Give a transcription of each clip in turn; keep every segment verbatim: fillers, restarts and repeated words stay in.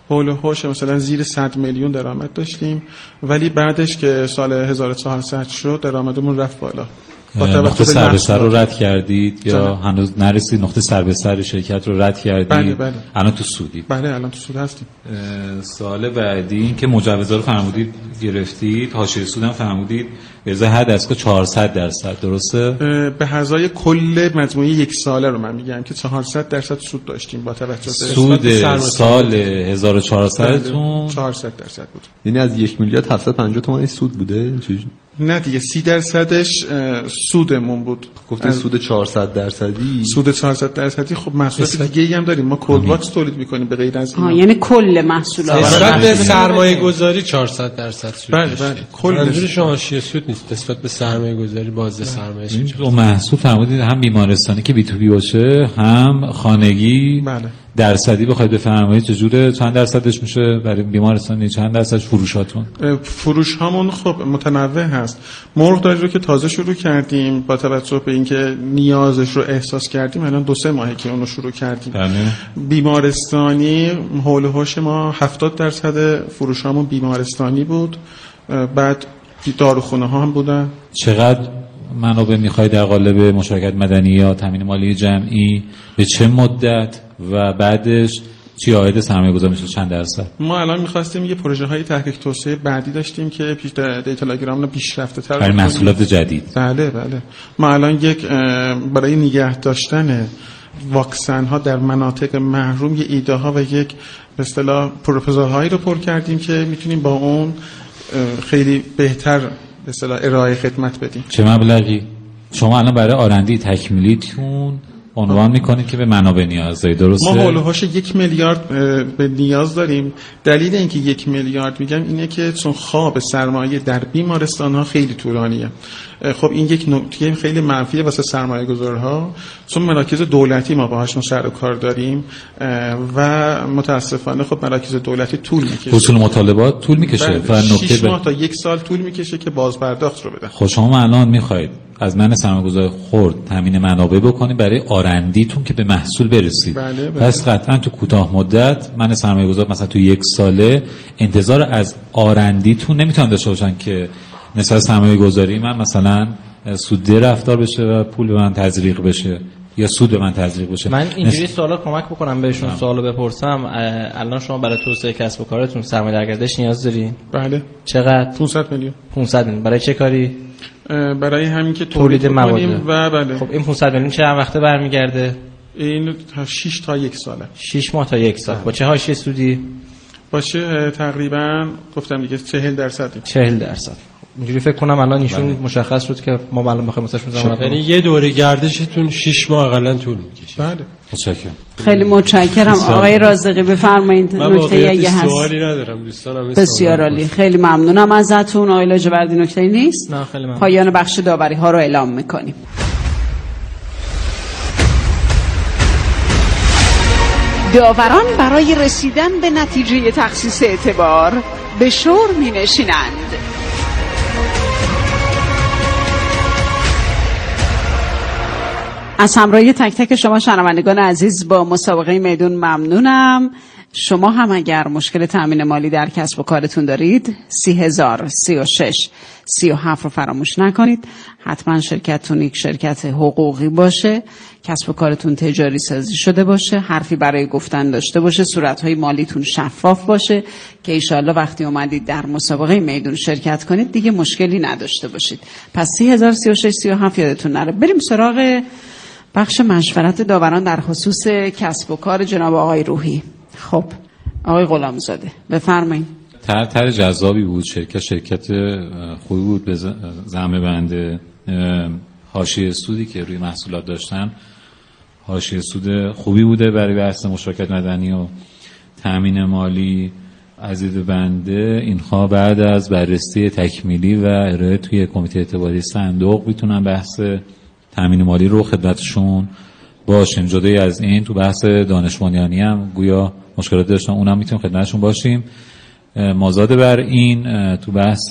حول و حوش مثلا زیر صد میلیون درآمد داشتیم، ولی بعدش که سال هزار و چهارصد شد درآمدمون رفت بالا. نقطه سر به سر رو رد کردید یا هنوز نرسید نقطه سر به سر شرکت رو رد کردید؟ بله بله. الان تو سودید؟ بله الان تو سود هستیم. سال بعدی این که مجوزا رو فرمودید گرفتید، حاشیه سود هم فرمودید به ازای هر دستگاه چهارصد درصد، درسته؟ به ازای کل مجموعه یک ساله رو من میگم که چهارصد درصد سود داشتیم با توجه به سود سال هزار و چهارصد تون چهارصد درصد بود. یعنی از یک میلیارد هفتصد و پنجاه تومان سود بوده؟ نه دیگه سی درصدش سودمون بود. گفتید سود چهارصد درصدی. سود چهارصد درصدی. خب محصولات دیگه هم داریم، ما کد باکس تولید میکنیم به غیر از این. یعنی کل محصولات نسبت به سرمایه گذاری چهارصد درصد سود. بله بله. کل منظورش حاشیه سود نیست، نسبت به سرمایه گذاری بازده سرمایه. این محصول فرمودید هم بیمارستانی که بی تو بی باشه، هم خانگی. بله. درصدی بخواید بفرمایید چجوره؟ چند درصدش میشه برای بیمارستانی؟ چند درصدش فروشاتون؟ فروش هامون خب متنوع هست. مرغداری رو که تازه شروع کردیم با توجه به اینکه نیازش رو احساس کردیم، الان دو سه ماهه که اون رو شروع کردیم. بله. بیمارستانی حول و حوش ما هفتاد درصد فروش هامون بیمارستانی بود، بعد داروخونه ها هم بودن. چقدر منابع میخواید در قالب مشارکت مدنی یا تامین مالی جمعی، به چه مدت و بعدش چی عاید سرمایه گذاری میشه، چند درصد؟ ما الان میخواستیم یه پروژه های تحقیق توسعه بعدی داشتیم که پیش دیتالاگرام رو پیشرفته تر برای محصولات جدید. بله بله. ما الان یک برای نگه داشتن واکسن ها در مناطق محروم یه ایده ها و یک به اصطلاح پروپوزال هایی رو پر کردیم که میتونیم با اون خیلی بهتر به اصطلاح ارائه خدمت بدیم. چه مبلغی شما الان برای آرندی تکمیلیتون عنوان میکنید که به منابع نیاز دارید، درسته؟ ما هول و هوش یک میلیارد به نیاز داریم. دلیل اینکه یک میلیارد میگم اینه که چون خواب سرمایه در بیمارستان ها خیلی طولانیه. خب این یک نکته خیلی منفیه واسه سرمایه گذارها، چون مراکز دولتی ما باهاشون سر و کار داریم و متاسفانه خب مراکز دولتی طول میکشه، وصول مطالبات طول میکشه و نکته شش ماه تا یک سال طول میکشه که بازپرداخت رو بدن. خب شما الان میخواید از من سرمایه‌گذار خرد تامین منابع بکنید برای آرندیتون که به محصول برسید. بله بله. پس قطعا تو کوتاه مدت من سرمایه‌گذار مثلا تو یک ساله انتظار از آرندیتون نمیتونن داشته باشن که مثلا سرمایه گذاری من مثلا سودی رفتار بشه و پول به من تزریق بشه یا سود به من تزریق بشه. من اینجوری نس... سوالا کمک بکنم بهشون. سوالو بپرسم. الان شما برای توسعه کسب و کارتون سرمایه درگردش نیاز دارین؟ بله. چقدر؟ پانصد میلیون. پانصد میلیون. برای چه کاری؟ برای همین که تولید مواد و بله. خب این پانصد میلیون چند وقته برمیگرده؟ این شش تا یک ساله. شش ماه تا یک سال. با چه حاشیه سودی؟ باشه تقریبا گفتم دیگه چهل درصد. چهل درصد. اینجوری فکر کنم الان ایشون بله. مشخص شد که ما الان بخوایم واسهشون زمان یعنی یه دوره گردشتون شش ماه اقلا طول میکشه. بله. متشکرم. خیلی متشکرم. آقای رازقی بفرمایید. نکته اگه هست. سوالی ندارم دوستانم. بسیار عالی. خیلی ممنونم ازتون. آقای لاجوردی نکته‌ای نیست؟ نه خیلی ممنون. پایان بخش داوری ها رو اعلام می‌کنیم. داوران برای رسیدن به نتیجه تخصیص اعتبار به شور می‌نشینند. از همراهی تک تک شما شنوندگان عزیز با مسابقه میدون ممنونم. شما هم اگر مشکل تامین مالی در کسب و کارتون دارید سی هزار سی و شش سی و هفت رو فراموش نکنید. حتما شرکتتون یک شرکت حقوقی باشه، کسب و کارتون تجاری سازی شده باشه، حرفی برای گفتن داشته باشه، صورتهای مالیتون شفاف باشه که ایشالله وقتی اومدید در مسابقه میدون شرکت کنید دیگه مشکلی نداشته باشید. پس سی هزار سی و شش سی و هفت یادتون نره. بریم سراغ بخش مشورت داوران در خصوص کسب و کار جناب آقای روحی. خب آقای غلامزاده بفرمایید. تر تر جذابی بود، شرکت شرکت خوبی بود، به زعم بنده حاشیه سودی که روی محصولات داشتن حاشیه سود خوبی بوده برای بحث مشارکت مدنی و تامین مالی. از دید بنده اینها بعد از بررسی تکمیلی و ارائه توی کمیته اعتباری صندوق میتونن بحث تامین مالی رو خدمتشون باشیم. جدای از این تو بحث دانش بنیانی هم گویا مشکلات داشتن، اونم میتونیم خدمتشون باشیم. مازاد بر این تو بحث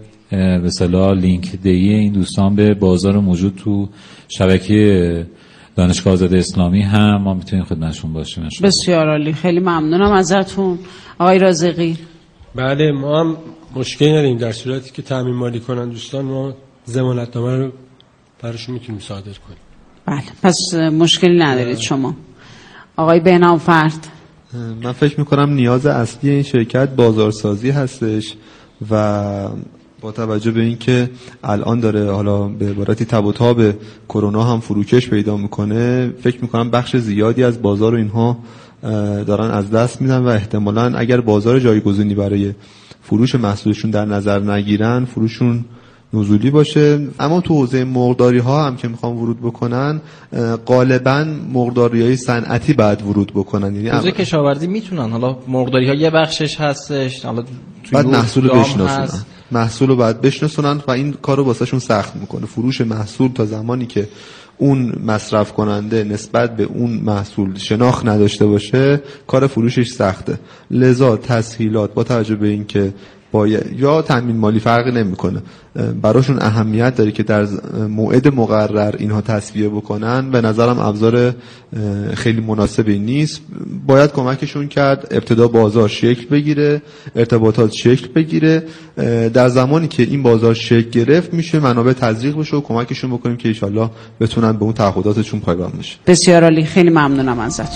به اصطلاح لینک دی این دوستان به بازار موجود تو شبکه دانشگاه آزاد اسلامی هم ما میتونیم خدمتشون باشیم. بسیار عالی، خیلی ممنونم ازتون آقای رازقی. بله ما هم مشکلی نداریم، در صورتی که تامین مالی کنن دوستان ما ضمانتنامه رو براشون میتونیم صادر کنیم. بله پس مشکلی ندارید شما. آقای بهنام فرد. من فکر میکنم نیاز اصلی این شرکت بازارسازی هستش و با توجه به اینکه الان داره حالا به عبارتی تب و تاب کرونا هم فروکش پیدا میکنه، فکر میکنم بخش زیادی از بازار رو اینها دارن از دست میدن و احتمالاً اگر بازار جایگزینی برای فروش محصولشون در نظر نگیرن فروششون نزولی باشه. اما تو حوزه مرغداری ها هم که میخوام ورود بکنن غالبا مرغداری های صنعتی بعد ورود بکنن، یعنی حوزه کشاورزی میتونن، حالا مرغداری ها یه بخشش هستش، حالا بعد محصول رو بشناسونن محصول رو بعد بشناسونن و این کار رو واسهشون سخت میکنه. فروش محصول تا زمانی که اون مصرف کننده نسبت به اون محصول شناخت نداشته باشه کار فروشش سخته. لذا تسهیلات با توجه به اینکه یا تامین مالی فرقی نمیکنه براشون اهمیت داره که در موعد مقرر اینها تصفیه بکنن، به نظرم ابزار خیلی مناسبی نیست. باید کمکشون کرد ابتدا بازار شکل بگیره، ارتباطات شکل بگیره، در زمانی که این بازار شکل گرفت میشه منابع تزریق بشه و کمکشون بکنیم که انشالله بتونن به اون تعهداتشون پایبند بشن. بسیار عالی، خیلی ممنونم ازتون.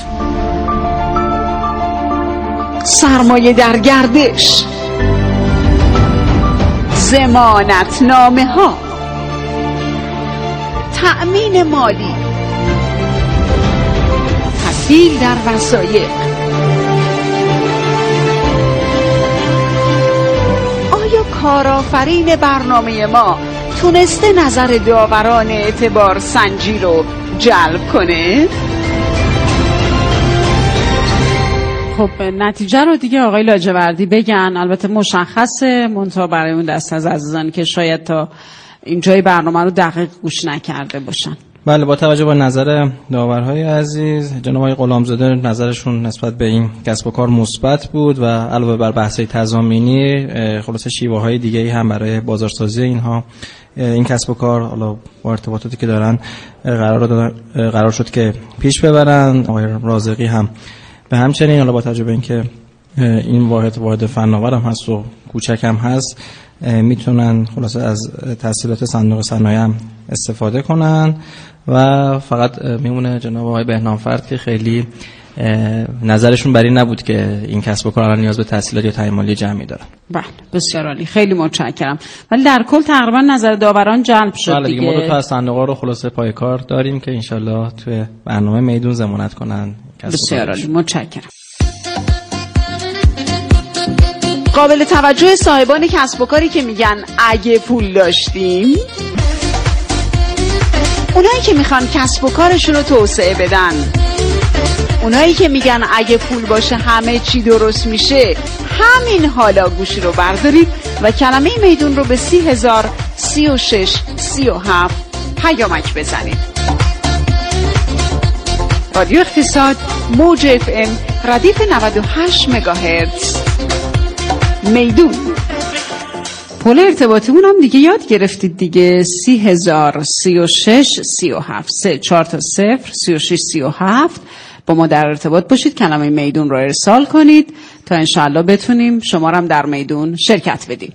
سرمایه در گردش، ضمانت نامه ها، تأمین مالی، تبدیل در وثایق. آیا کارآفرین برنامه ما تونسته نظر داوران اعتبار سنجی رو جلب کنه؟ خب نتیجه رو دیگه آقای لاجوردی بگن. البته مشخصه منتها برای اون دست از عزیزان که شاید تا اینجای برنامه رو دقیق گوش نکرده باشن. بله با توجه به نظر داورهای عزیز جناب آقای غلامزاده نظرشون نسبت به این کسب و کار مثبت بود و علاوه بر بحث‌های تضامینی خلاصه شیوه‌های دیگه‌ای هم برای بازارسازی اینها این کسب و کار حالا با ارتباطاتی که دارن قرار قرار شد که پیش ببرن. آقای رازقی هم به همچنین حالا با توجه به اینکه این واحد واحد فناور هم هست و کوچک هم هست میتونن خلاصه از تسهیلات صندوق صنایع هم استفاده کنن و فقط میمونه جناب آقای بهنام فرد که خیلی نظرشون بر این نبود که این کسب و کار الان نیاز به تسهیلات یا تامین مالی جمعی دارن. بله بسیار عالی، خیلی متشکرم. ولی در کل تقریبا نظر داوران جلب شد. بله دیگه. ما دو تا از صندوق‌ها رو خلاصه پای کار داریم که انشالله توی برنامه میدون ضمانت کنن. بسیار عالی، متشکرم. قابل توجه صاحبان کسب و کاری که میگن اگه پول داشتیم، اونایی که میخوان کسب و کارشون رو توسعه بدن، اونایی که میگن اگه پول باشه همه چی درست میشه، همین حالا گوشی رو بردارید و کلمه میدون رو به سی هزار سی و شش سی و هفت پیامک بزنید. رادیو اقتصاد موج اف ام ردیف نود و هشت مگاهرتز میدون. پول ارتباطیمون هم دیگه یاد گرفتید دیگه، سی هزار سی و شش سی و هفت سه چهار تا صفر سی و شش سی و هفت. با ما در ارتباط باشید، کلمه میدون رو ارسال کنید تا انشاءالله بتونیم شما رو هم در میدون شرکت بدیم.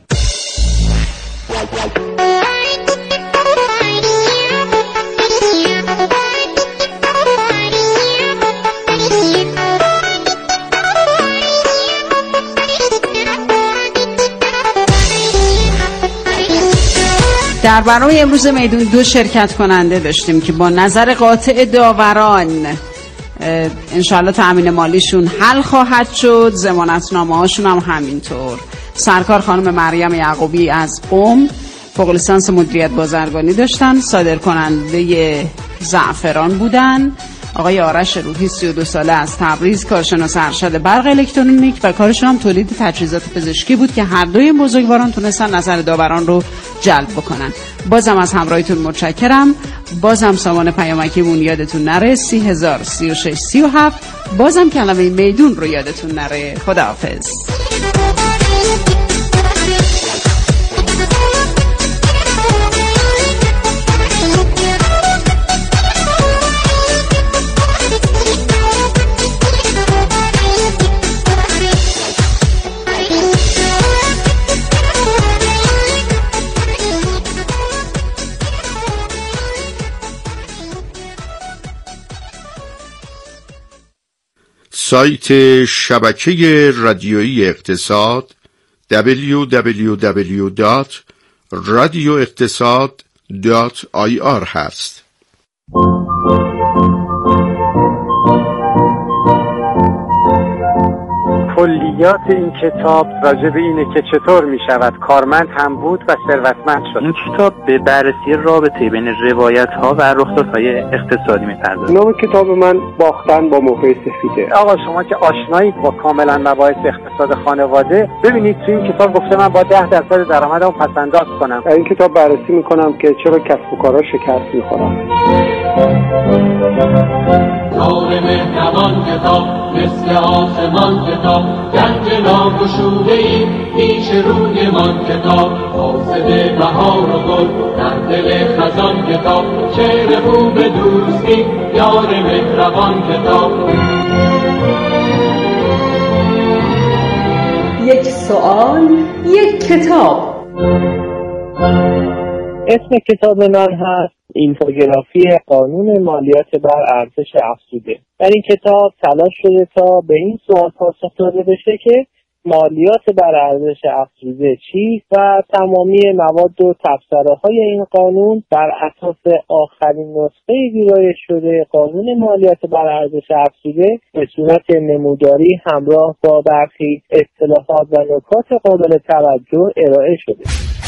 در برنامه امروز میدون دو شرکت کننده داشتیم که با نظر قاطع داوران انشاءالله تأمین مالیشون حل خواهد شد، ضمانتنامه هاشون هم همینطور. سرکار خانم مریم یعقوبی از قم فوق لیسانس مدیریت بازرگانی داشتن، صادر کننده زعفران بودن. آقای آرش روحی سی و دو ساله از تبریز، کارشناس ارشد برق الکترونیک و کارشون هم تولید تجهیزات پزشکی بود که هر دوی بزرگواران تونستن نظر داوران رو جلب بکنن. بازم از همراهیتون متشکرم. بازم سامان پیامکیمون یادتون نره سی هزار سی و شش سی و هفت. بازم کلمه میدون رو یادتون نره. خداحافظ. سایت شبکه رادیویی اقتصاد دبلیو دبلیو دبلیو دات رادیو اقتصاد دات آی آر هست. کلیات این کتاب راجع به اینه که چطور می شود کارمند هم بود و ثروتمند شد. این کتاب به بررسی رابطه بین روایت ها و رخدادهای اقتصادی می پردازه. نام کتاب من باختن با موقع سفیده. آقا شما که آشنایید با کاملا مباحث اقتصاد خانواده، ببینید تو این کتاب گفته من با ده درصد درآمدم پس‌انداز کنم. در این کتاب بررسی میکنم که چرا کسب و کارها شکست میخورن. کار مهربان کتاب مثل آسمان کتاب، گنج ناگشوده‌ای پیش روی من کتاب، حاصل بهار و گل در دل خزان کتاب، شعر خوب دوستی یار مهربان کتاب. یک سوال یک کتاب. اسم کتاب من هست اینفوگرافی قانون مالیات بر ارزش افزوده. در این کتاب تلاش شده تا به این سوال پاسخ داده بشه که مالیات بر ارزش افزوده چیست و تمامی مواد و تبصره‌های این قانون بر اساس آخرین نسخه ویرایش شده قانون مالیات بر ارزش افزوده به صورت نموداری همراه با برخی اصطلاحات و نکات قابل توجه ارائه شده.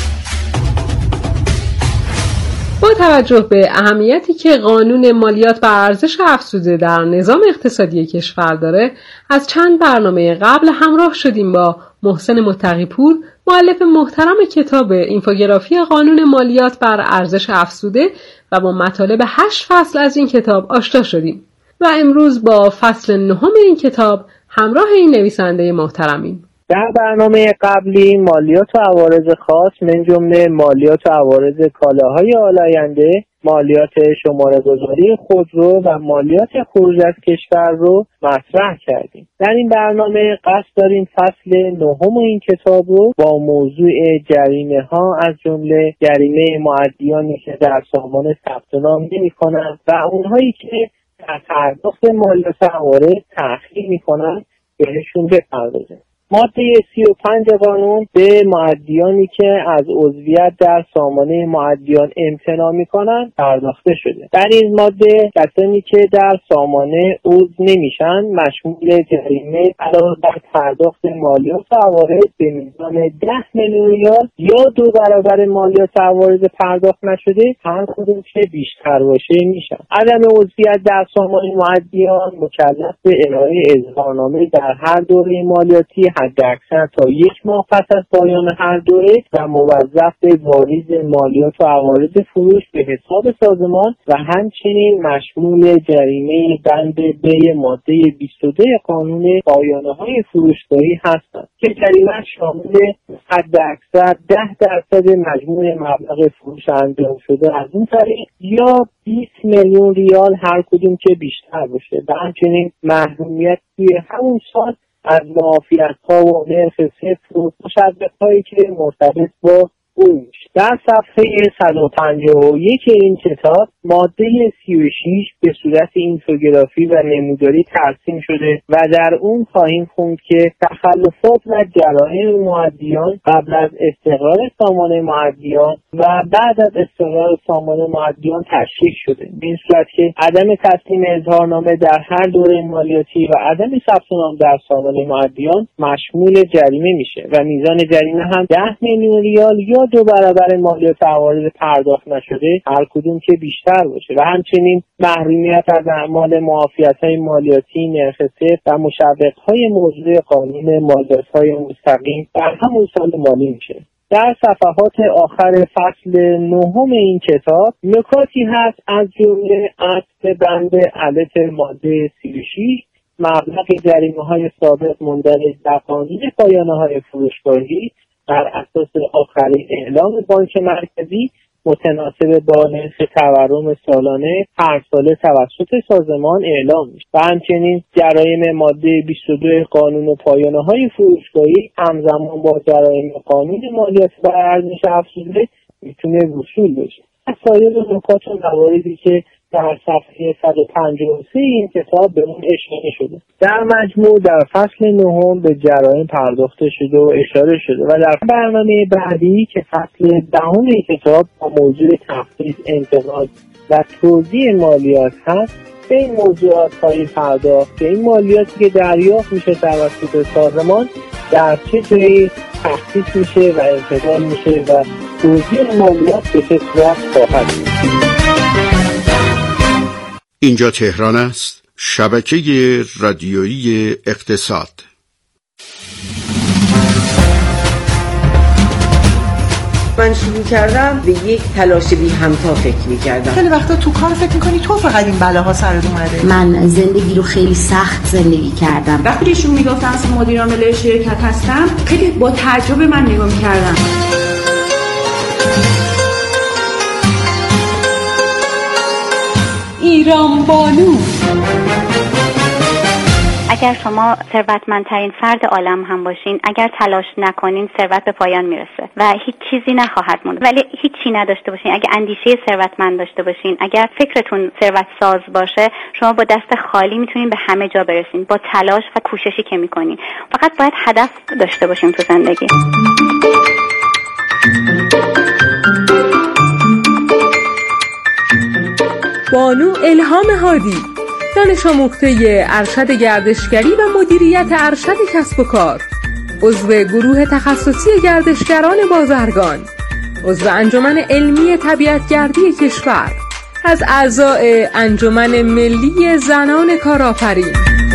با توجه به اهمیتی که قانون مالیات بر ارزش افزوده در نظام اقتصادی کشور داره، از چند برنامه قبل همراه شدیم با محسن متقی‌پور، مؤلف محترم کتاب اینفوگرافی قانون مالیات بر ارزش افزوده و با مطالب هشت فصل از این کتاب آشنا شدیم و امروز با فصل نهم این کتاب همراه این نویسنده محترمیم. در برنامه قبلی مالیات و عوارض خاص من جمله مالیات و عوارض کالاهای آلاینده، مالیات شماره گذاری خودرو و مالیات خروج از کشور رو مطرح کردیم. در این برنامه قصد داریم فصل نهم این کتاب رو با موضوع جریمه ها از جمله جریمه معدیانی که در سازمان ثبت نام نمی‌کنند و اونهایی که در پرداخت مالیات و عوارض تأخیر می‌کنند بهشون بپردازیم. ماده سی و پنج قانون به معدیانی که از عضویت در سامانه معدیان امتناع می‌کنند پرداخته شده. در این ماده کسانی که در سامانه عضو نمیشن مشمول جریمه علاوه بر پرداخت مالیات و عوارض به میزان ده میلیون ریال یا دو برابر مالیات و عوارض پرداخت نشده هر کدوم که بیشتر باشه میشن. عدم عضویت در سامانه معدیان مکلف به ارائه اظهارنامه در هر دوره مالیاتی حداکثر تا یک ماه پس از پایان هر دوره و موظف به واریز مالیات و عوارض فروش به حساب سازمان و همچنین مشمول جریمه بند ب ماده بیست و دو قانون پایانه‌های فروشگاهی هستند که جریمه شامل حداکثر ده درصد مجموع مبلغ فروش انجام شده از این طریق یا بیست میلیون ریال هر کدوم که بیشتر باشه و همچنین محرومیت توی همون سال از معافیت‌ها و نرخ صفر و مشبه‌هایی که مرتبط با اون میشه. در صفحه صد و پنجاه و یک این کتاب ماده سی و شش به صورت اینفوگرافی و نموداری ترسیم شده و در اون خواهیم خوند که تخلفات و جرایم معدیان قبل از استقرار سامانه معدیان و بعد از استقرار سامانه معدیان تشریح شده. به این صورت که عدم تسلیم اظهارنامه در هر دوره مالیاتی و عدم ثبت نام در سامانه معدیان مشمول جریمه میشه و میزان جریمه هم ده میلیون ریال یا دو برابر مالیات عوارض پرداخت نشده هر کدوم که بیشتر باشه و همچنین محرومیت از اعمال معافیت‌های مالیاتی نرخ صفر و مشوق‌های موضوع قانون مالیات‌های مستقیم در همون سال مالی میشه. در صفحات آخر فصل نهم این کتاب نکاتی هست از جمله عطف بند الف ماده سی و شش مبلغ جریمه‌های ثابت مندرج در قانون پایانه‌های فروشگاهی بر اساس آخرین اعلام بانک مرکزی متناسب با نرخ تورم سالانه هر ساله توسط سازمان اعلام میشه و همچنین جرایم ماده بیست و دو قانون پایانه‌های فروشگاهی همزمان با جرایم قانون مالیات بر ارزش افزوده میتونه وصول بشه. از سایر نکات و مواردی که در صفحه صد و پنجاه و سه این کتاب به اون اشاره شده. در مجموع در فصل نهم به جرایم پرداخته شده و اشاره شده و در برنامه بعدی که فصل دهم این کتاب با موضوع تخصیص، انتقاد و توزیع مالیات هست به این موضوعات خواهیم پرداخت که این مالیاتی که دریافت میشه توسط سازمان در چه جایی تخصیص میشه و انتقال میشه و توزیع مالیات به چه صورت خواهد بود. اینجا تهران است، شبکه رادیویی اقتصاد. من شروع کردم به یک تلاش بی همتا فکر می‌کردم. خیلی وقتا تو کار فکر می‌کنی تو فقط این بلاها سرت اومده. من زندگی رو خیلی سخت زندگی کردم. وقتی ایشون میگفتن اصلا مدیر عامل شرکت هستم، خیلی با تعجب من نگاه می‌کردم. ایران بانو. اگر شما ثروتمندترین فرد عالم هم باشین، اگر تلاش نکنین ثروت به پایان میرسه و هیچ چیزی نخواهد موند. ولی هیچی نداشته باشین، اگر اندیشه ثروتمند داشته باشین، اگر فکرتون ثروت ساز باشه، شما با دست خالی میتونین به همه جا برسین با تلاش و کوششی که میکنین. فقط باید هدف داشته باشین تو زندگی. بانو الهام هادی، دانش آموخته ارشد گردشگری و مدیریت ارشد کسب و کار، عضو گروه تخصصی گردشگران بازرگان، عضو انجمن علمی طبیعتگردی کشور، از اعضای انجمن ملی زنان کارآفرین.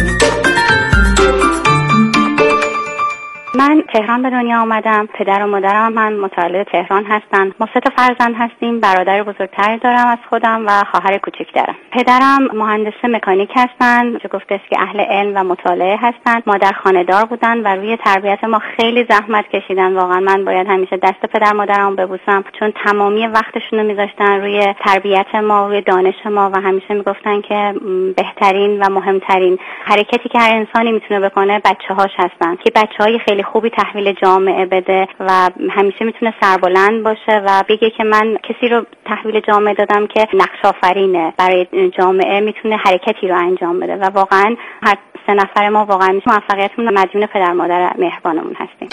من تهران به دنیا آمدم. پدر و مادرم من متولد تهران هستن. ما سه تا فرزند هستیم. برادر بزرگتری دارم از خودم و خواهر کوچکترم. پدرم مهندس مکانیک هستن. چه گفته است که اهل علم و مطالعه هستن. مادر خانه‌دار بودن و روی تربیت ما خیلی زحمت کشیدن. واقعا من باید همیشه دست پدر مادرم ببوسم، چون تمامی وقتشون رو می‌ذاشتن روی تربیت ما، روی دانش ما و همیشه میگفتن که بهترین و مهمترین حرکتی که هر انسانی میتونه بکنه بچه‌هاش هستن، که بچه‌های خیلی خوبی تحویل جامعه بده و همیشه میتونه سربلند باشه و بگه که من کسی رو تحویل جامعه دادم که نقش آفرینه برای جامعه، میتونه حرکتی رو انجام بده و واقعا هر سه نفر ما واقعا موفقیتمون مدیون پدر مادر مهربانمون هستیم.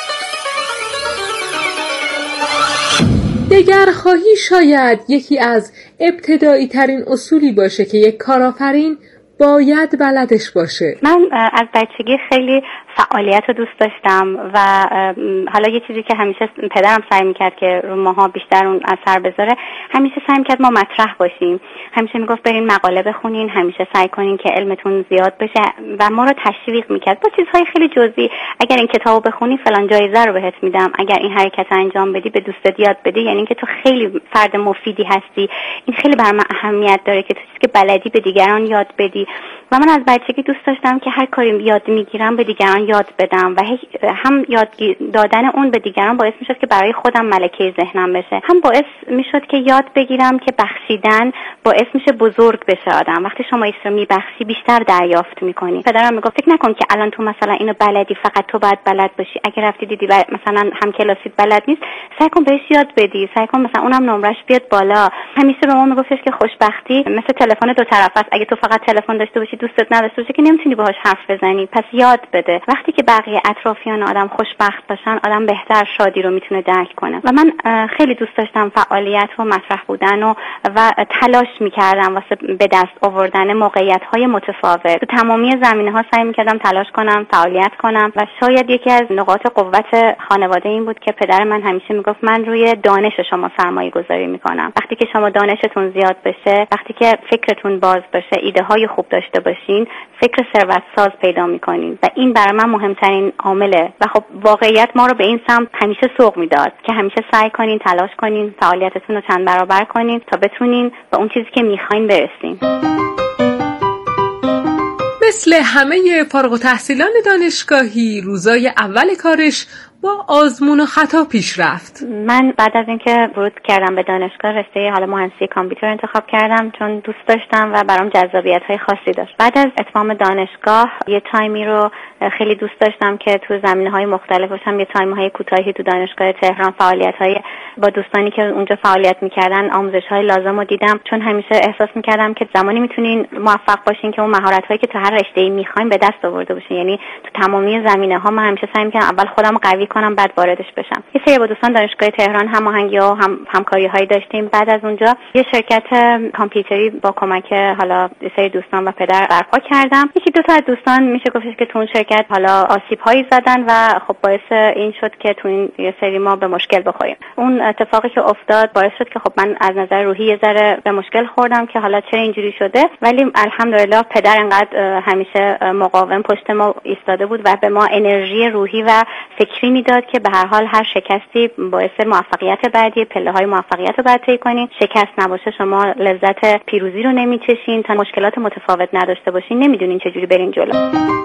دگرخواهی شاید یکی از ابتدایی ترین اصولی باشه که یک کارآفرین باید بلدش باشه. من از بچگی خیلی فعالیت رو دوست داشتم و حالا یه چیزی که همیشه پدرم سعی میکرد که رو ماها بیشتر اون اثر بذاره، همیشه سعی میکرد ما مطرح باشیم. همیشه میگفت برین مقاله بخونین، همیشه سعی کنین که علمتون زیاد بشه و ما رو تشویق میکرد با چیزهای خیلی جزئی. اگر این کتابو بخونی فلان جایزه رو بهت میدم، اگر این حرکت انجام بدی به دوستت یاد بدی، یعنی اینکه تو خیلی فرد مفیدی هستی. این خیلی برام اهمیت داره که تو چیزی که بلدی به دیگران یاد بدی. و من از بچگی دوست داشتم که هر کاری یاد میگیرم به دیگران یاد بدم و هم یاد دادن اون به دیگران باعث میشد که برای خودم ملکه ذهنم بشه، هم باعث میشد که یاد بگیرم که بخشیدن باعث میشه بزرگ بشه آدم. وقتی شما ایش رو میبخشی بیشتر دریافت میکنی. پدرم میگفت فکر نکن که الان تو مثلا اینو بلدی فقط تو باید بلد باشی، اگه رفتی دیدی مثلا هم کلاسی بلد نیست، سعی کن بهش یاد بدی، سعی کن مثلا اونم نمرش بیاد بالا. همیشه به ما میگفتش که خوشبختی مثل تلفن دو طرفه است، اگه تو فقط تلفن داشته باشی دوستت نداشته باشه که نمیتونی باهاش حرف بزنی، پس یاد بده. وقتی که بقیه اطرافیان آدم خوشبخت باشن، آدم بهتر شادی رو میتونه درک کنه. و من خیلی دوست داشتم فعالیت و مطرح بودن و و تلاش میکردم واسه به دست آوردن موقعیت‌های متفاوت. تو تمامی زمینه‌ها سعی میکردم تلاش کنم، فعالیت کنم و شاید یکی از نقاط قوت خانواده این بود که پدر من همیشه میگفت من روی دانش شما سرمایه گذاری میکنم. وقتی که شما دانشتون زیاد بشه، وقتی که فکرتون باز بشه، ایده های خوب داشته باشین، فکر ثروت ساز پیدا میکنین و این برای من مهمترین عامله. و خب واقعیت ما رو به این سمت همیشه سوق میداد که همیشه سعی کنین، تلاش کنین، فعالیتتون رو چند برابر کنین تا بتونین به اون چیزی که میخواین برسین. مثل همه فارغ التحصیلان دانشگاهی روزای اول کارش با آزمون و خطا پیش رفت. من بعد از اینکه ورود کردم به دانشگاه رشته حالا مهندسی کامپیوتر انتخاب کردم چون دوست داشتم و برام جذابیت‌های خاصی داشت. بعد از اتمام دانشگاه یه تایمی رو خیلی دوست داشتم که تو زمینه‌های مختلف باشم. یه تایم‌های کوتاهی تو دانشگاه تهران فعالیت‌های با دوستانی که اونجا فعالیت می‌کردن آموزش‌های لازم رو دیدم، چون همیشه احساس می‌کردم که زمانی می‌تونین موفق باشین که اون مهارت‌هایی که تو هر رشته‌ای می‌خواین به دست آورده باشین. یعنی تو تمامی زمینه‌ها من همیشه سعی می‌کردم اول خودم رو قوی کنم بعد واردش بشم. یه سری با دوستان دانشگاه تهران هماهنگی‌ها و هم همکاری‌هایی داشتیم. بعد از اونجا یه شرکت کامپیوتری با کمک حالا یه سری دوستان و پدر برپا کردم. یکی دو تا از دوستان میشه گفتش که تو اون شرکت حالا آسیب‌هایی زدن و خب باعث این شد که تو این یه سری ما به مشکل بخوریم. اون اتفاقی که افتاد باعث شد که خب من از نظر روحی یه ذره به مشکل خوردم که حالا چرا اینجوری شده، ولی الحمدلله پدر انقدر همیشه مقاوم پشت ما ایستاده بود و به ما انرژی روحی و فکری میداد که به هر حال هر شکستی باعث موفقیت بعدی، پله‌های موفقیت رو بعد طی کنین. شکست نباشه شما لذت پیروزی رو نمیچشین، تا مشکلات متفاوت نداشته باشین نمیدونین چجوری برین جلو.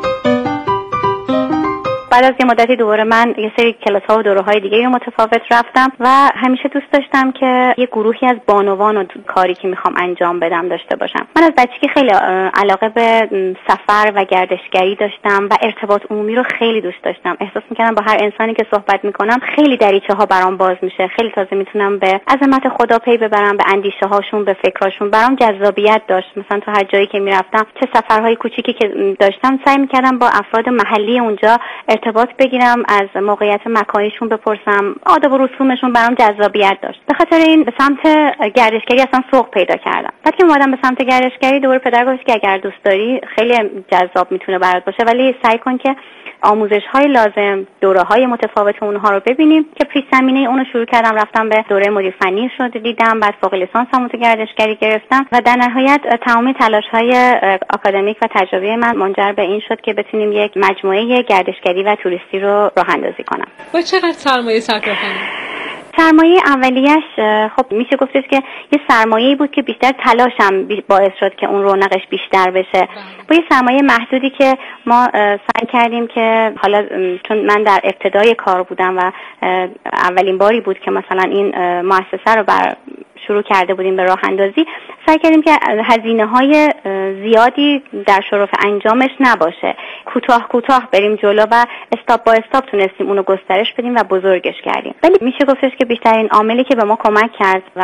بعد از یه مدتی دوباره من یه سری کلاس‌ها و دوره‌های دیگه رو متفاوت رفتم و همیشه دوست داشتم که یه گروهی از بانوان و کاری که میخوام انجام بدم داشته باشم. من از بچگی خیلی علاقه به سفر و گردشگری داشتم و ارتباط عمومی رو خیلی دوست داشتم. احساس می‌کردم با هر انسانی که صحبت می‌کنم خیلی دریچه‌ها برام باز میشه، خیلی تازه میتونم به عظمت خدا پی ببرم، به اندیشه‌هاشون، به فکراشون. برام جذابیت داشت. مثلا تو هر جایی که میرفتم، چه سفرهای کوچیکی که داشتم، سعی می‌کردم با افراد محلی اونجا ارتباط بگیرم، از موقعیت مکانیشون بپرسم، آداب و رسومشون برام جذابیت داشت. به خاطر این به سمت گردشگری اصلا سوق پیدا کردم. بعد که اومدم به سمت گردشگری دوباره پدر گفت که اگر دوست داری خیلی جذاب میتونه برات باشه، ولی سعی کن که آموزش‌های لازم، دوره‌های متفاوت اونها رو ببینیم. که پیش زمینه اونو شروع کردم، رفتم به دوره مدیر فنی شد دیدم، بعد فوق لیسانسم تو گردشگری گرفتم و در نهایت تمام تلاش‌های آکادمیک و تجربی من منجر به این شد که بتونیم یک مجموعه گردشگری و توریستی رو راه اندازی کنم. با چقدر سرمایه صرف کنیم؟ سرمایه اولیش خب میشه گفتش که یه سرمایه‌ای بود که بیشتر تلاشم باعث شد که اون رونقش بیشتر بشه. با یه سرمایه محدودی که ما سعی کردیم که حالا چون من در ابتدای کار بودم و اولین باری بود که مثلا این مؤسسه رو بر شروع کرده بودیم به راه اندازی، سعی کردیم که هزینه‌های زیادی در شرف انجامش نباشه، کوتاه کوتاه بریم جلو و استاپ با استاپ تونستیم اونو گسترش بدیم و بزرگش کردیم. ولی میشه گفتش که بیشترین عاملی که به ما کمک کرد و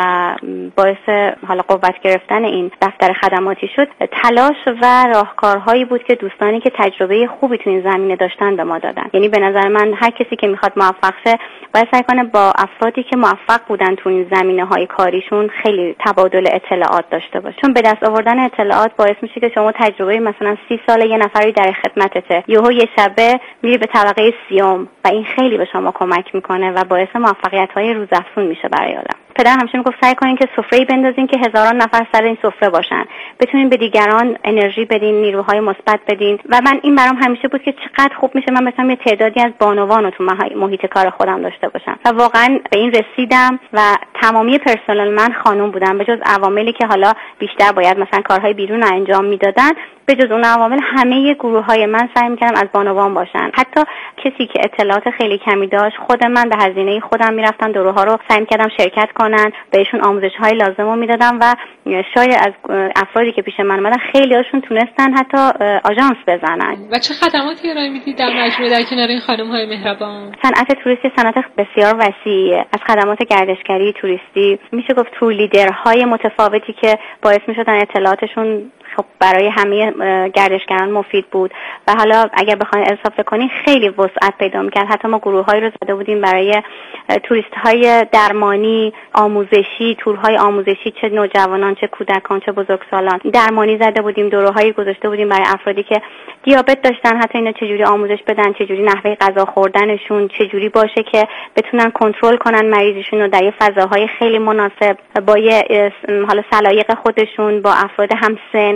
باعث حالا قوت گرفتن این دفتر خدماتی شد، تلاش و راهکارهایی بود که دوستانی که تجربه خوبی تو این زمینه داشتن به ما دادن. یعنی به نظر من هر کسی که میخواد موفق شه باید سعی کنه با افرادی که موفق بودن تو این زمینه‌های کاریشون خیلی تبادل اطلاعات داشته باشه، چون به دست آوردن اطلاعات باعث میشه که شما تجربه مثلا سی ساله یه نفری در خدمتته، یهو یه شبه میری به طبقه سیوم و این خیلی به شما کمک میکنه و باعث موفقیت‌های روزافزون میشه برای آدم. پدر همیشه میگفت سعی کنین که سفره‌ای بندازین که هزاران نفر سر این سفره باشن، بتونین به دیگران انرژی بدین، نیروهای مثبت بدین. و من این برام همیشه بود که چقدر خوب میشه من مثلا یه تعدادی از بانوان رو تو محیط کار خودم داشته باشم و واقعا به این رسیدم و تمامی پرسنل من خانم بودن، به جز عواملی که حالا بیشتر باید مثلا کارهای بیرون انجام میدادن. به جز اون عوامل همه گروه‌های من سعی می‌کردم از بانوان باشن. حتی کسی که اطلاعات خیلی کمی داشت، خود من به هزینه خودم میرفتم دوره‌ها رو سعی می‌کردم شرکت کنن، بهشون آموزش‌های لازم رو میدادم و شاید از افرادی که پیش من اومدن خیلی هاشون تونستن حتی آژانس بزنن. و چه خدماتی ارائه میدید در مجموعه در کنار این خانم‌های مهربان؟ صنعت توریستی صنعت بسیار وسیعه، از خدمات گردشگری، توریستی، میشه گفت تو لیدرهای متفاوتی که باعث می‌شدن اطلاعاتشون خب برای همه گردشگران مفید بود و حالا اگر بخواید اضافه کنین خیلی وسعت پیدا می‌کرد. حتی ما گروه‌هایی رو زده بودیم برای توریست‌های درمانی، آموزشی، تورهای آموزشی، چه نوجوانان، چه کودکان، چه بزرگسالان. درمانی زده بودیم، دوره‌هایی گذاشته بودیم برای افرادی که دیابت داشتن، حتی اینا چجوری آموزش بدن، چجوری نحوه غذا خوردنشون چجوری باشه که بتونن کنترل کنن مریضشون رو در یه فضاهای خیلی مناسب با یه حالا سلایق خودشون، با افراد همسن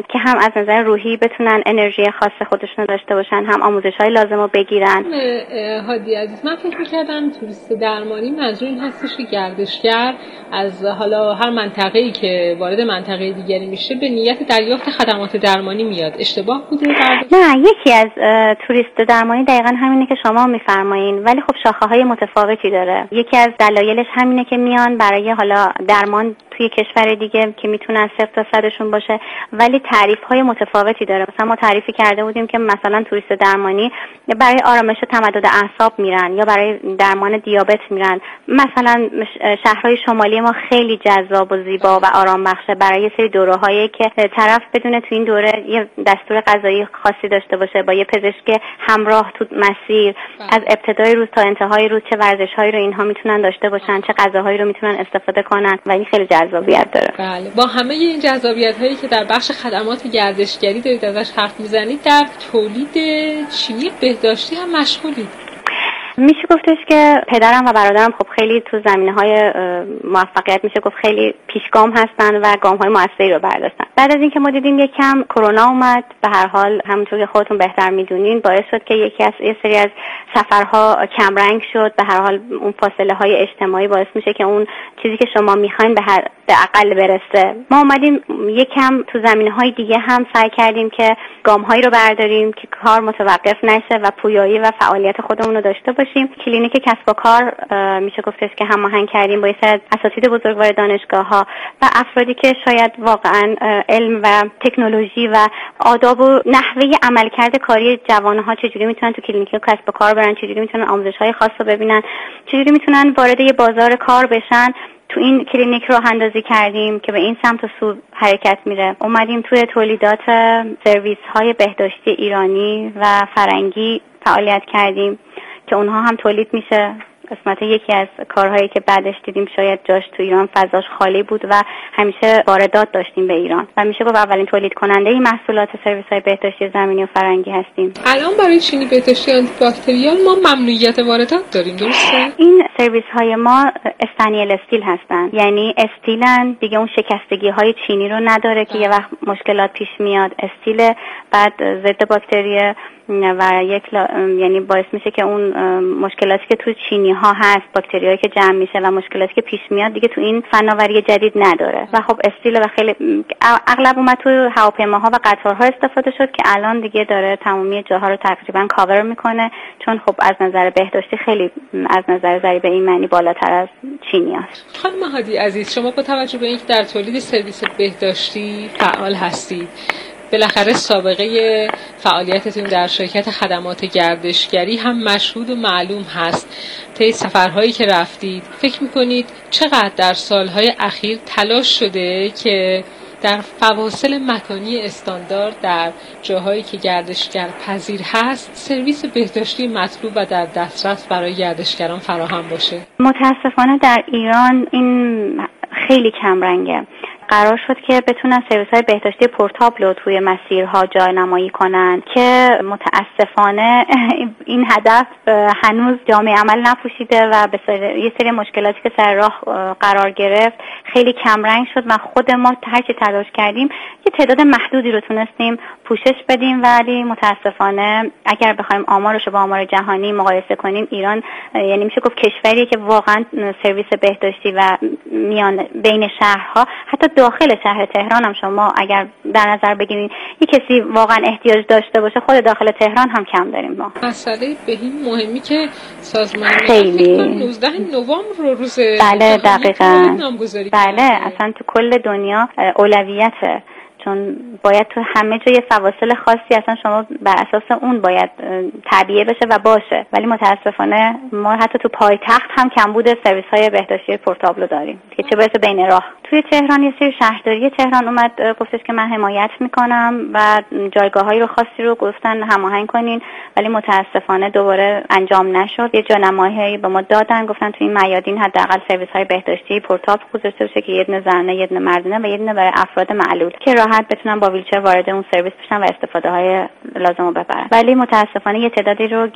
که هم از نظر روحی بتونن انرژی خاص خودشون داشته باشن، هم آموزش‌های لازم رو بگیرن. هادی عزیز، من فکر می‌کردم توریست درمانی منظور این هستش که گردشگر از حالا هر منطقه‌ای که وارد منطقه دیگری میشه به نیت دریافت خدمات درمانی میاد. اشتباه بوده؟ نه، یکی از توریست درمانی دقیقاً همینه که شما میفرمایین، ولی خب شاخه‌های متفاوتی داره. یکی از دلایلش همینه که میان برای حالا درمان توی کشور دیگه که میتونه از صفر تا صدشون باشه، ولی تعریف‌های متفاوتی داره. مثلا ما تعریفی کرده بودیم که مثلا توریست درمانی برای آرامش تمدد اعصاب میرن یا برای درمان دیابت میرن. مثلا شهرهای شمالی ما خیلی جذاب و زیبا و آرام بخشه برای یه سری دوره‌هایی که طرف بدون تو این دوره یه دستور غذایی خاصی داشته باشه با یه پزشک همراه تو مسیر، از ابتدای روز تا انتهای روز چه ورزش‌هایی رو اینها میتونن داشته باشن، چه غذاهایی رو میتونن استفاده کنن و این خیلی جذابیت داره. بله، با همه این جذابیت‌هایی که در بخش خدمات گردشگری دارید ازش حرف میزنید، در تولید چینی بهداشتی هم مشغولید. میشه گفتش که پدرم و برادرم خب خیلی تو زمینه‌های موفقیت میشه گفت خیلی پیشگام هستن و گام‌های موثری رو برداشتن. بعد از اینکه ما دیدیم یکم کرونا اومد، به هر حال همونطور که خودتون بهتر میدونین باعث شد که یکی از یه سری از سفرها کمرنگ شد. به هر حال اون فاصله‌های اجتماعی باعث میشه که اون چیزی که شما میخواین به هر به اقل برسه. ما اومدیم یکم تو زمینه‌های دیگه هم سعی کردیم که گام‌هایی رو برداریم که کار متوقف نشه و پویایی و فعالیت خودمون رو داشته باشیم. کلینیک کسب و کار میشه گفتش که هماهنگ کردیم با یه سری اساتید بزرگوار دانشگاه‌ها و افرادی که شاید واقعاً علم و تکنولوژی و آداب و نحوه عملکرد کاری جوان‌ها چجوری میتونن تو کلینیک کسب و کار برن، چجوری میتونن آموزش‌های خاص رو ببینن، چجوری میتونن وارد یه بازار کار بشن، تو این کلینیک راه اندازی کردیم که به این سمت و سو حرکت میره. اومدیم توی تولیدات سرویس های بهداشتی ایرانی و فرنگی فعالیت کردیم که اونها هم تولید میشه. قسمت یکی از کارهایی که بعدش دیدیم شاید جاش تو ایران فضاش خالی بود و همیشه واردات داشتیم به ایران و میشه گفت اولین تولید کننده این محصولات سرویس های بهداشتی زمینی و فرنگی هستیم. الان برای چینی بهداشتی آنتی باکتریال ما ممنوعیت واردات داریم، درسته؟ این سرویس های ما استانیل استیل هستن، یعنی استیلن دیگه، اون شکستگی های چینی رو نداره که یه وقت مشکلات پیش میاد. استیل بعد ضد باکتری و یک لا... یعنی باعث میشه که اون مشکلاتی که تو چینی ها هست، باکتریایی که جمع میشه و مشکلاتی که پیش میاد دیگه تو این فناوری جدید نداره و خب استیل و خیلی اغلب اومد تو هواپیماها و قطارها استفاده شد که الان دیگه داره تمامی جاها رو تقریبا کاور میکنه، چون خب از نظر بهداشتی خیلی از نظر ضریب ایمنی بالاتر از چینی هست. خانم هادی عزیز، شما با توجه به اینکه در تولید سرویس بهداشتی فعال هستید، بالاخره سابقه فعالیتتون در شرکت خدمات گردشگری هم مشهود و معلوم هست. طی سفرهایی که رفتید فکر میکنید چقدر در سالهای اخیر تلاش شده که در فواصل مکانی استاندارد در جاهایی که گردشگر پذیر هست سرویس بهداشتی مطلوب و در دسترس برای گردشگران فراهم باشه؟ متاسفانه در ایران این خیلی کم رنگه. قرار شد که بتونن سرویس های بهداشتی پورتابل رو توی مسیرها جانمایی کنن که متاسفانه این هدف هنوز جامعه عمل نپوشیده و به یه سری مشکلاتی که سر راه قرار گرفت خیلی کم رنگ شد و خود ما هرچی تلاش کردیم یه تعداد محدودی رو تونستیم پوشش بدیم، ولی متاسفانه اگر بخوایم آمارش رو با آمار جهانی مقایسه کنیم، ایران یعنی میشه گفت کشوریه که واقعا سرویس بهداشتی و میان بین شهرها، حتی داخل شهر تهران هم شما اگر در نظر بگیرید یه کسی واقعا احتیاج داشته باشه، خود داخل تهران هم کم داریم ما. مسئله به این مهمی که سازمان خیلی نوزده نوامبر رو روز بله دقیقاً بله اصلا تو کل دنیا اولویته، چون باید تو همه جای فواصل خاصی اصلا شما بر اساس اون باید تعبیه بشه و باشه، ولی متاسفانه ما حتی تو پایتخت هم کمبود سرویس های بهداشتی پورتابل داریم که چه برسه بین راه. توی تهران یه سری شهرداری تهران اومد گفتش که من حمایت میکنم و جایگاه‌های رو خاصی رو گفتن هماهنگ کنین، ولی متاسفانه دوباره انجام نشد. یه جانمایی به ما دادن، گفتن تو این میادین حداقل سرویس های بهداشتی پورتابل گذاشته بشه که یه دونه زنانه، یه دونه مردانه و یه دونه برای افراد معلول که راحت بتونن با ویلچر وارد اون سرویس بشن و استفاده های لازم رو ببرن. ولی متاسفانه یه تعدادی رو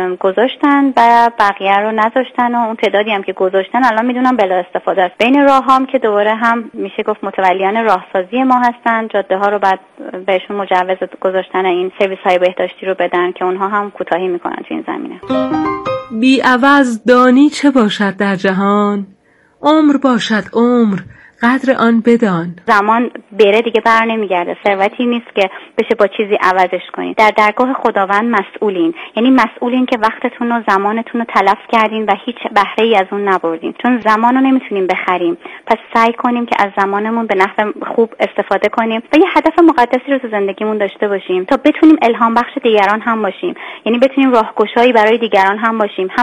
گذاشتن و بقیه رو نذاشتن و اون تعدادی هم که گذاشتن الان میدونم بلا استفاده است. بین راهام که دوباره هم میشه گفت متولیان راهسازی ما هستن. جاده ها رو بعد بهشون مجوز گذاشتن این سرویس های بهداشتی رو بدن که اونها هم کوتاهی میکنن تو این زمینه. بی عوض دانی چه باشد در جهان، عمر باشد عمر قدر آن بدان. زمان بره دیگه بر نمیگرده، ثروتی نیست که بشه با چیزی عوضش کنید. در درگاه خداوند مسئولین، یعنی مسئولین که وقتتون و زمانتون رو تلف کردین و هیچ بهره ای از اون نبردین، چون زمان رو نمیتونیم بخریم. پس سعی کنیم که از زمانمون به نحو خوب استفاده کنیم و یه هدف مقدسی رو تو زندگیمون داشته باشیم تا بتونیم الهام بخش دیگران هم باشیم، یعنی بتونیم راهگشایی برای دیگران هم باشیم. هم